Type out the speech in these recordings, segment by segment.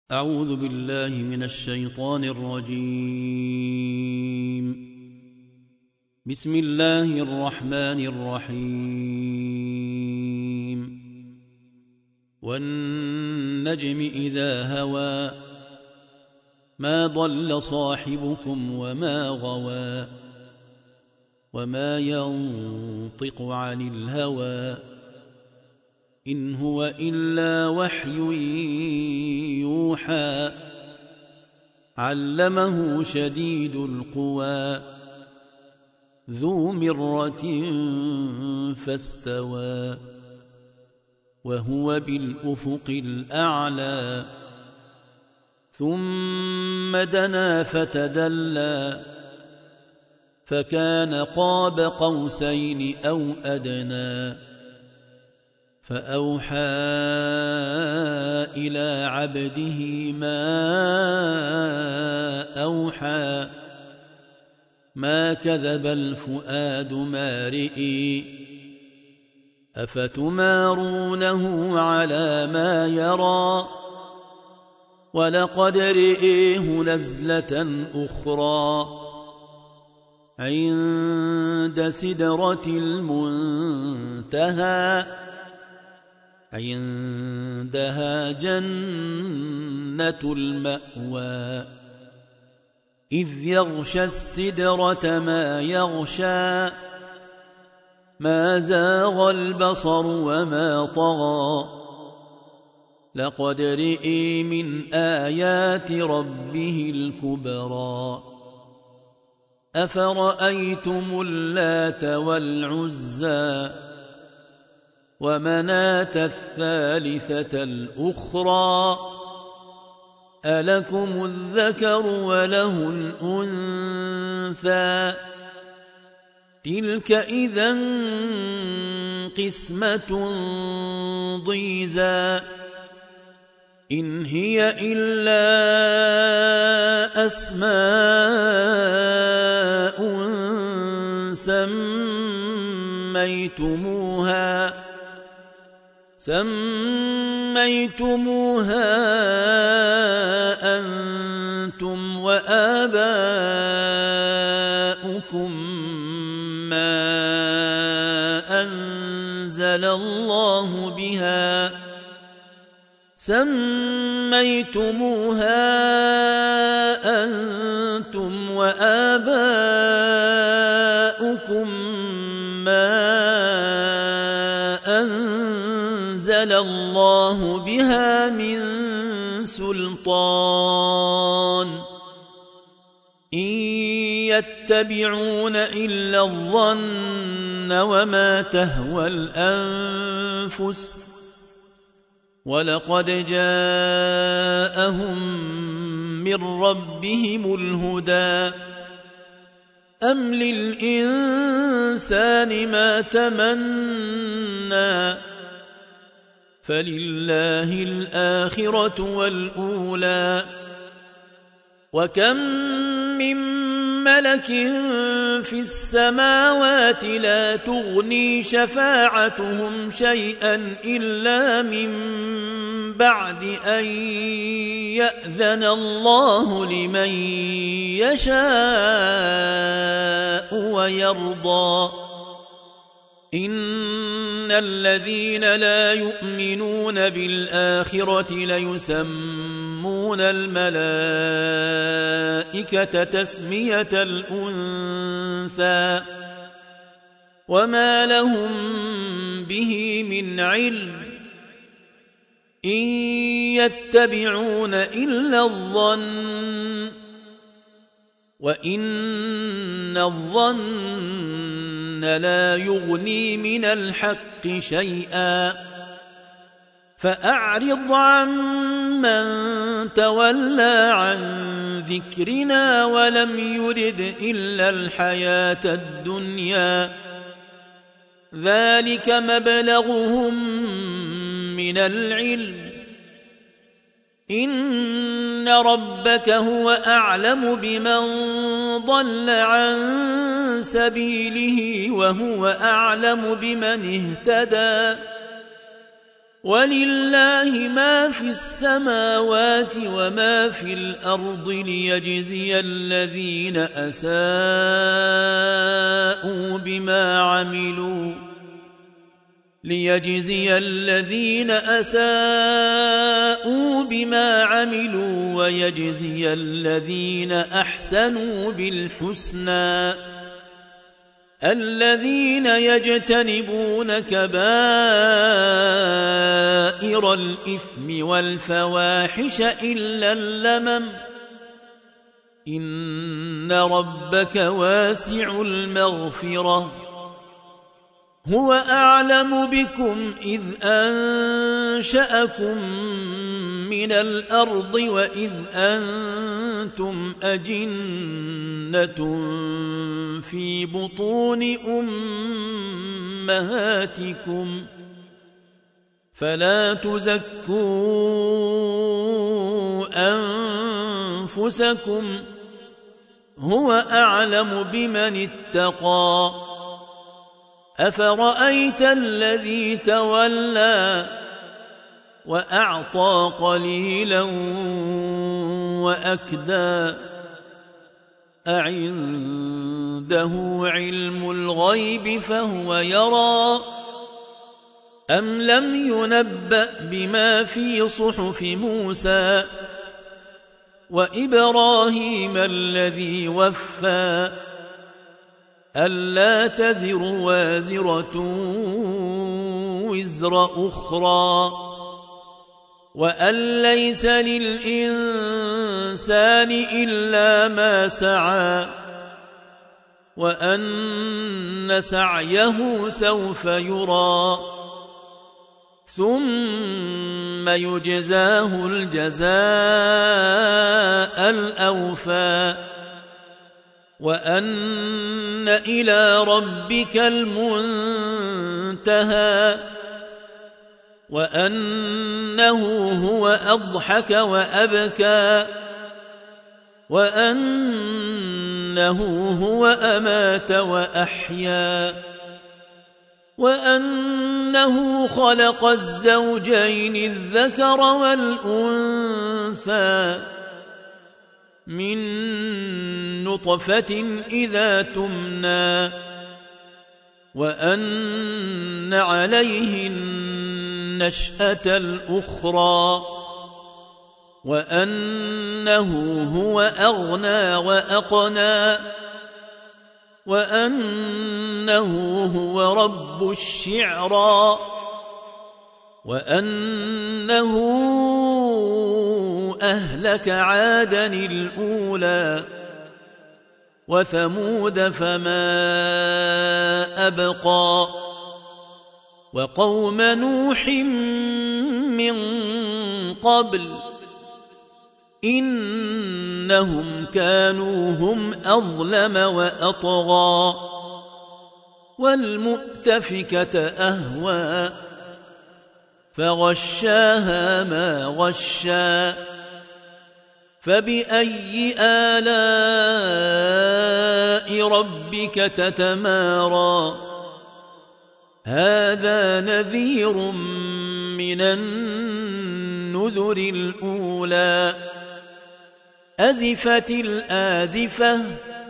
أعوذ بالله من الشيطان الرجيم. بسم الله الرحمن الرحيم. والنجم إذا هوى ما ضل صاحبكم وما غوى وما ينطق عن الهوى إن هو إلا وحي يوحى علمه شديد القوى ذو مرة فاستوى وهو بالأفق الأعلى ثم دنا فتدلى فكان قاب قوسين أو أدنى فأوحى إلى عبده ما أوحى ما كذب الفؤاد ما رئي أفتمارونه على ما يرى ولقد رئيه نزلة أخرى عند سدرة المنتهى عندها جنة المأوى إذ يغشى السدرة ما يغشى ما زاغ البصر وما طغى لقد رئي من آيات ربه الكبرى أفرأيتم اللات والعزى ومناة الثالثة الأخرى ألكم الذكر وله الأنثى تلك إذا قسمة ضيزى إن هي إلا أسماء سميتموها أنتم وآباؤكم ما أنزل الله بها من سلطان إن يتبعون إلا الظن وما تهوى الأنفس ولقد جاءهم من ربهم الهدى أم للإنسان ما تمنى فلله الآخرة والأولى وكم من ملك في السماوات لا تغني شفاعتهم شيئا إلا من بعد أن يأذن الله لمن يشاء ويرضى إن الذين لا يؤمنون بالآخرة ليسمون الملائكة تسمية الأنثى وما لهم به من علم إن يتبعون إلا الظن وإن الظن لا يغني من الحق شيئا فأعرض عمن تولى عن ذكرنا ولم يرد إلا الحياة الدنيا ذلك مبلغهم من العلم إن ربك هو أعلم بمن ضل عن سبيله وهو أعلم بمن اهتدى ولله ما في السماوات وما في الأرض ليجزي الذين أساءوا بما عملوا ويجزي الذين أحسنوا بالحسنى الذين يجتنبون كبائر الإثم والفواحش إلا اللمم إن ربك واسع المغفرة هو أعلم بكم إذ أنشأكم من الأرض وإذ أنتم أجنة في بطون أمهاتكم فلا تزكوا أنفسكم هو أعلم بمن اتقى أفرأيت الذي تولى وأعطى قليلا وأكدى أعنده علم الغيب فهو يرى أم لم ينبأ بما في صحف موسى وإبراهيم الذي وفى ألا تزر وازرة وزر أخرى وأن ليس للإنسان إلا ما سعى وأن سعيه سوف يرى ثم يجزاه الجزاء الأوفى وأن إلى ربك المنتهى وأنه هو أضحك وأبكى وأنه هو أمات وأحيا وأنه خلق الزوجين الذكر والأنثى من نطفة إذا تمنى وأن عليه النشأة الأخرى وأنه هو أغنى وأقنى وأنه هو رب الشعرى وأنه أهلك عادا الأولى وثمود فما أبقى وقوم نوح من قبل إنهم كانوا هم أظلم وأطغى والمؤتفكة أهوى فغشاها ما غشى فبأي آلاء ربك تتمارى هذا نذير من النذر الأولى أزفت الآزفة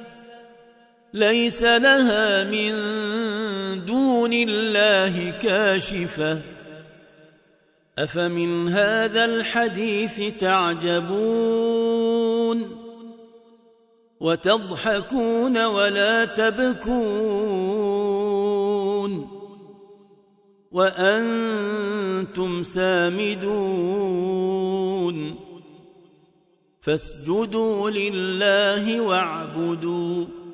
ليس لها من دون الله كاشفة أفمن هذا الحديث تعجبون وتضحكون ولا تبكون وأنتم سامدون فاسجدوا لله واعبدوا